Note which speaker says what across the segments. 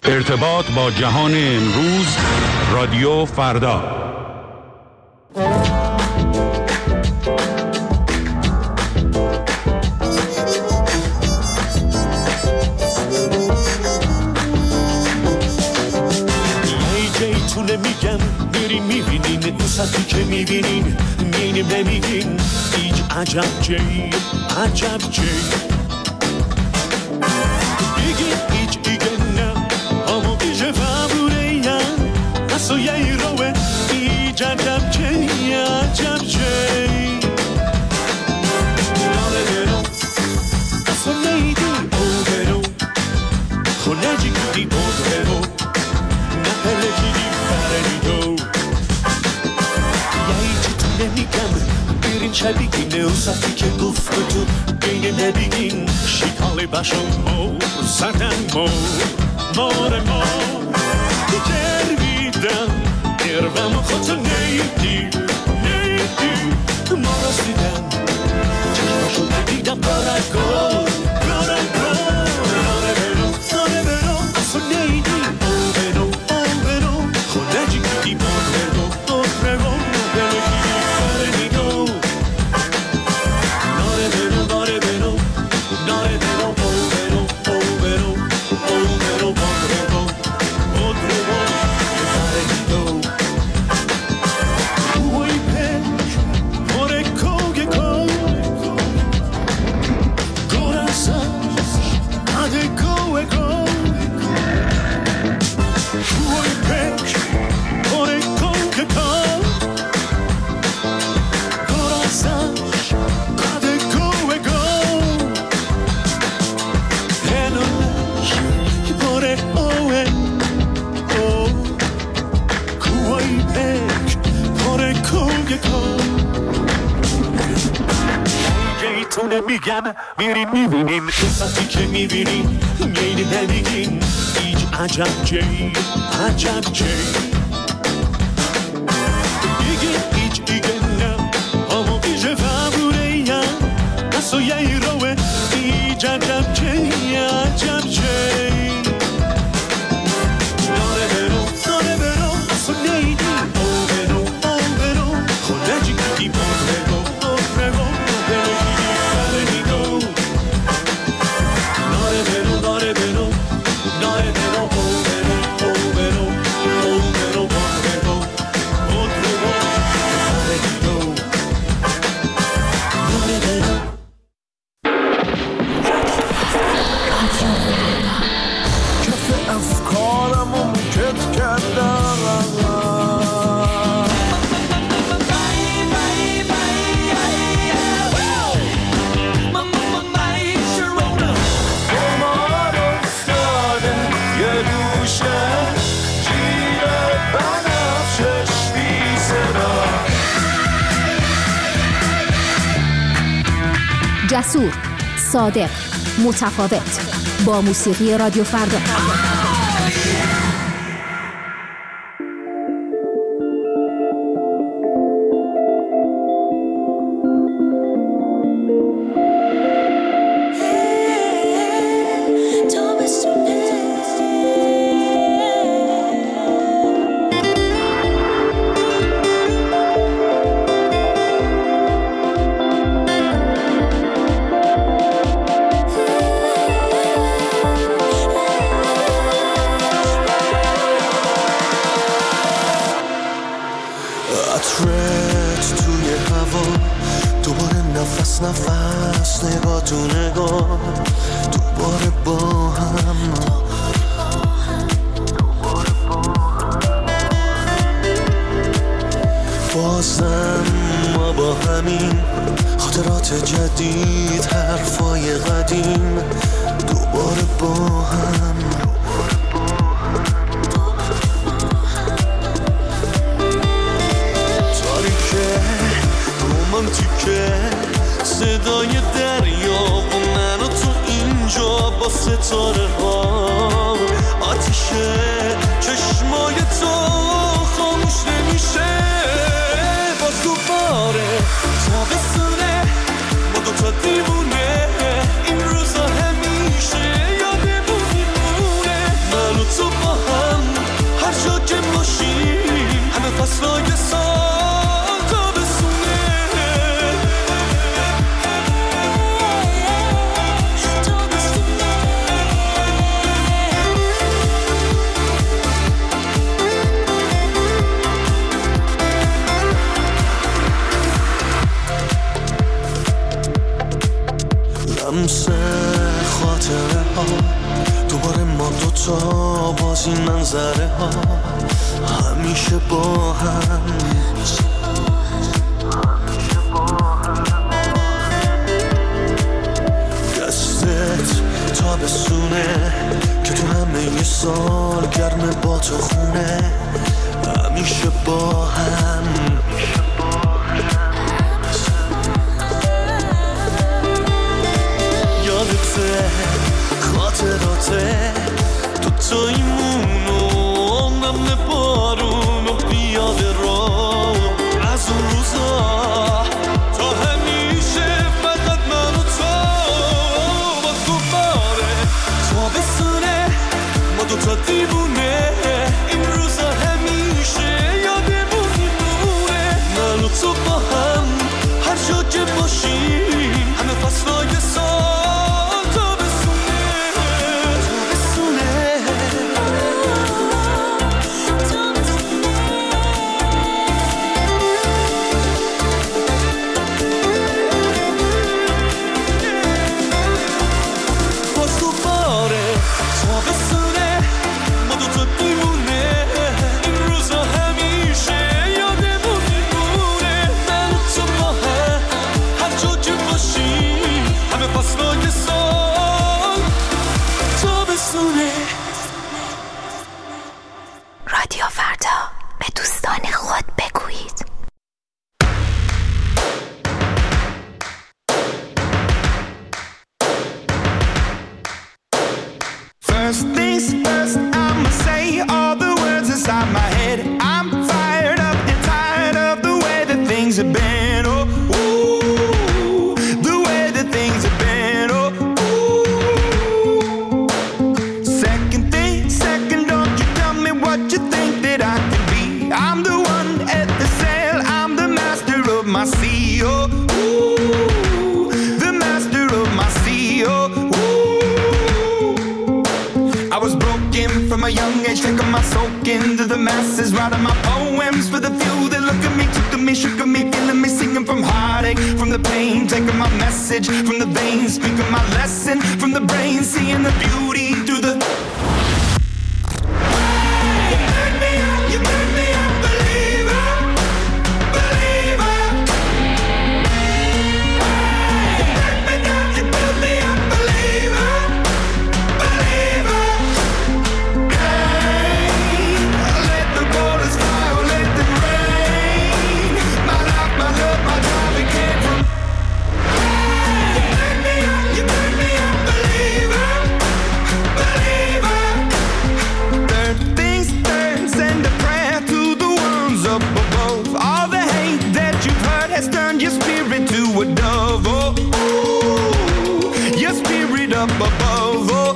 Speaker 1: ارتباط با جهان امروز، رادیو فردا.
Speaker 2: میگم میرین میبینین اون سطحی که میبینین میرین نمیگین هیچ عجب جی بگین هیچ ایگه نه اما بیشه فبوریم اصلا یه روه هیچ عجب جی ناره برو اصلا نیدی او برو خونه جی کدی بود برو نه پله جیدی برین شبیگین اون سطحی که گفت تو بین نبیگین شیکالی باشم زدن مار گربیدم گربم خودتو نیدی ما رسیدم چشماشو دیدم برگو ناره برو اصلا نیدی او برو خونه جی کدی برو میگم میرین میبینین اون سطحی که میبینین میرین نمیگین هیچ عجب جی بگین هیچ ایگه نه اما بیشه فبوریم اصلا یه روه هیچ عجب جی ناره برو اصلا نیدی او برو خونه جی کدی برو
Speaker 3: جسور، صادق، متفاوت، با موسیقی رادیو فردا.
Speaker 2: نفس نگاه تو نگاه دوباره با هم بازم ما با همین خاطرات جدید حرفای قدیم دوباره با هم تاریکه رومانتیکه صدای دریا و من و تو اینجا با ستاره ها آتیشه چشمای تو خاموش نمیشه باز دوباره تابستونه ما دوتا دیوونه این روزا همیشه یادمونیم فصلای سال تابستونه لمس خاطره ها دوباره ما دوتا بازی منظره ها همیشه با هم دستت تابستونه که تو همه سال گرمه با تو خونه همیشه با هم یادته خاطراته تو تایمونو نم بارونو بیاده رو از اون روزا تا همیشه فقط من و تو با دوباره تابستونه ما دوتا دیوونه این روزا همیشه یادمون میمونه من و تو با هم هر جا که باشیم همه فصلای سال تابستونه باز دوباره تابستونه ما دوتا دیوونه این روزا همیشه یادمون میمونه من و تو با هم هر جا که باشیم همه فصلای سال تابستونه
Speaker 4: رادیو فردا به دوستان خود بگویید.
Speaker 5: First things first, I'ma say all the words inside my head. I'm fired up and tired of the way that things have been. Oh, ooh, the way that things have been. Oh, ooh. Second thing, second, don't you tell me what you think that I can be. I'm the one at the sail, I'm the master of my sea. Oh, ooh, the master of my sea. Oh, ooh. I was broken from a young age, taking my soak into the masses, writing my poems for the few that look at me, took to me, shook at me, feeling me, singing from heartache, from the pain, taking my message from the veins, speaking my lesson from the brain, seeing the beauty through the. You made me a believer, believer. You made me down, you built me a believer, believer. Let the borders fly or let them rain. My life, my love, my drive, it came from. You made me a believer, believer. Third things third, send a prayer to the ones up above. All the hate that you've heard has turned your spirit to a dove. Oh, ooh, your spirit up above. Oh,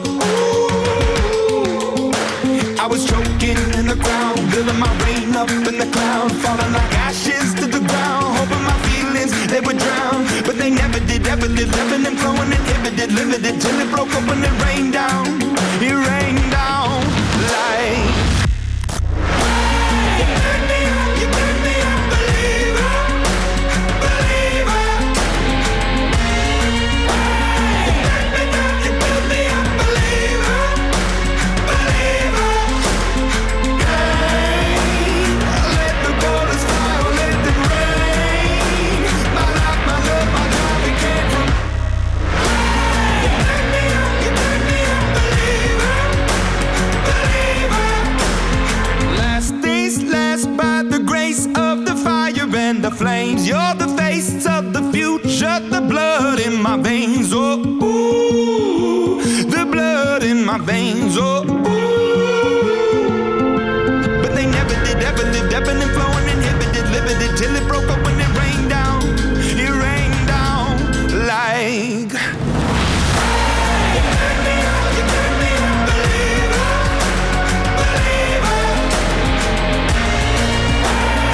Speaker 5: ooh. I was choking in the ground, building my rain up in the cloud, falling like ashes to the ground, hoping my feelings they would drown, but they never did, ever did, living and flowing, inhibited, limited, till it broke up when it rained down, it rained down like. You made me a believer, believer. You built me a believer, believer. Let the borders fly or let them rain. My life, my love, my drive, it came from. You made me a believer, believer. Last days last by the grace of the fire and the flames. You're the face of the future, the blood in my veins. Oh, ooh, the blood in my veins. Oh, ooh. But they never did, ever lived, ebbing and flowing, inhibited, limited, till it broke up when it rained down. It rained down like. You made me a believer, believer.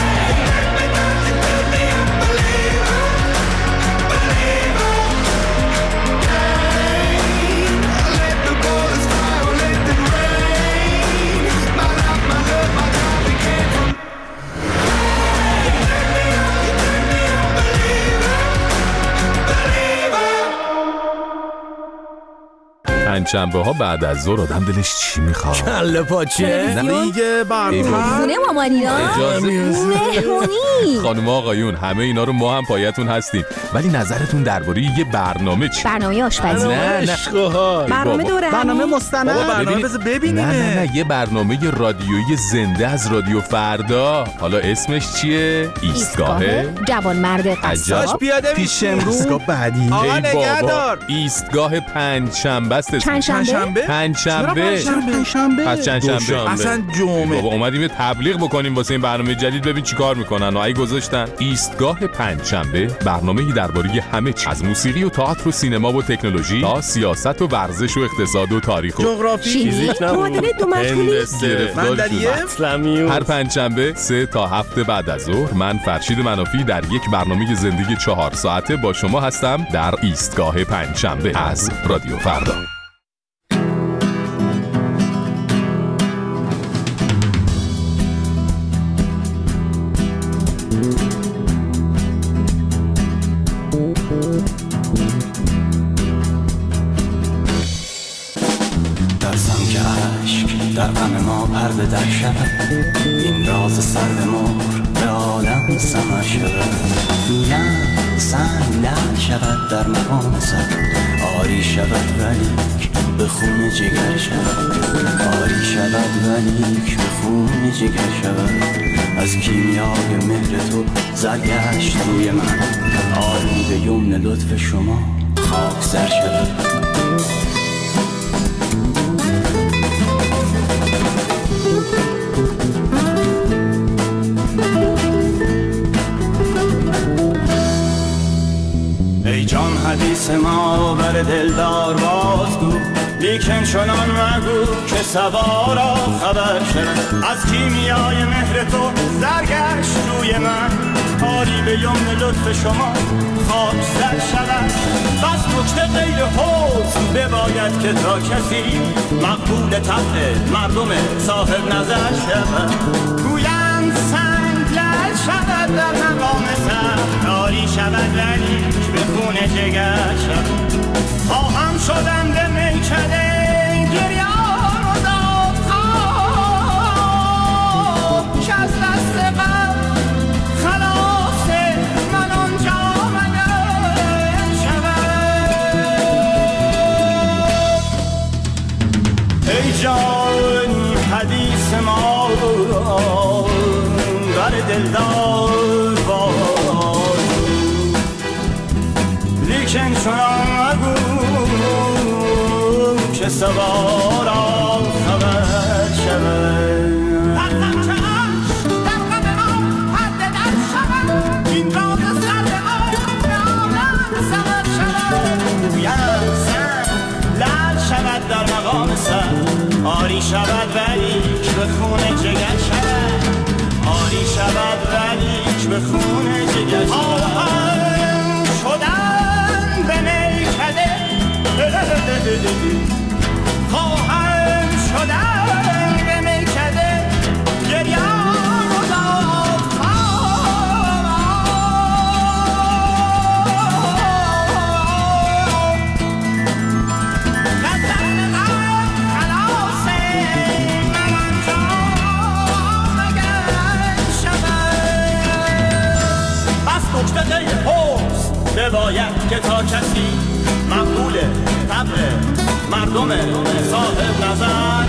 Speaker 6: پنجشنبه‌ها بعد از ظهر آدم دلش چی میخواد؟
Speaker 7: کله پاچه دیگه برنامه
Speaker 3: خونه مامانیا مهمونی.
Speaker 6: خانم آقایون همه اینا رو ما هم پایتون هستیم، ولی نظرتون درباره یه برنامه چی؟
Speaker 3: برنامه آشپزی،
Speaker 7: برنامه
Speaker 3: دوره،
Speaker 7: برنامه مستند، برنامه بذار ببینیم.
Speaker 6: نه یه برنامه رادیویی زنده از رادیو فردا. حالا اسمش چیه؟ ایستگاه
Speaker 3: جوانمرد قصاب.
Speaker 7: پیاده پیش امروز ایستگاه بعدی.
Speaker 6: آقا نگهدار. ایستگاه پنجشنبه است.
Speaker 3: پنجشنبه؟
Speaker 6: پنجشنبه. پس چندشنبه؟
Speaker 7: اصلا جمعه.
Speaker 6: بابا اومدیم یه تبلیغ بکنیم واسه این برنامه جدید، ببین چیکار میکنن. ای گذاشتن ایستگاه پنجشنبه، برنامه‌ای درباره همه چیز، از موسیقی و تئاتر و سینما و تکنولوژی تا سیاست و ورزش و اقتصاد و تاریخ و
Speaker 7: جغرافی،
Speaker 3: فیزیک، معادله دو مشغولی،
Speaker 7: اسلامی.
Speaker 6: هر پنجشنبه 3 تا 7 بعد از ظهر من فرشید منافی در یک برنامه زندگی 4 ساعته با شما هستم در ایستگاه پنجشنبه از رادیو فردا.
Speaker 8: ترسم که عشق در غم ما پرده در شود، این راز سر به مهر به عالم سمر شود. گویم سنگ لعل شود در مقام سر، آری شود ولیک به خون جگر شود، آری شود ولیک به خون جگر شود. از کیمیای مهر تو زرگشت روی من، آری به یمن لطف شما خاک سر شود. ای جان حدیث ما بر دلدار بازگو، لیکن چنان مگو که سوارا خبر شد. از کیمیای مهر تو زرگشت روی من، آری به یمن لطف شما خاک سر شود. بس نکته غیر حسن بباید که تا کسی مقبول طبع مردم صاحب نظر شود. گویم سنگ لعل شود در مقام سر، آری شود ولی به خون جگر شد. خواهم شدم به میکده گریان و دادخواه، که از دست غم خلاص من آنجا مگر شود. ای جان حدیث ما بر دلدار باز، لیکن چنان مگو که سوارا خبر شود. ترسم که عشق در غم ما پرده در شود، این راز سر به ما به عالم سمر شود. گویم سنگ لعل شود در مقام سر، آری شود ولیک به خون جگر شود، آری شود ولیک به خون جگر شود. شدن به میکده خواهم شدن به میکده گریان و دادخواه. دستم غم خلاص من آنجا مگر شود. بس نکته غیر حسن بباید که تا کسی مقبول طبع مردم صاحب نظر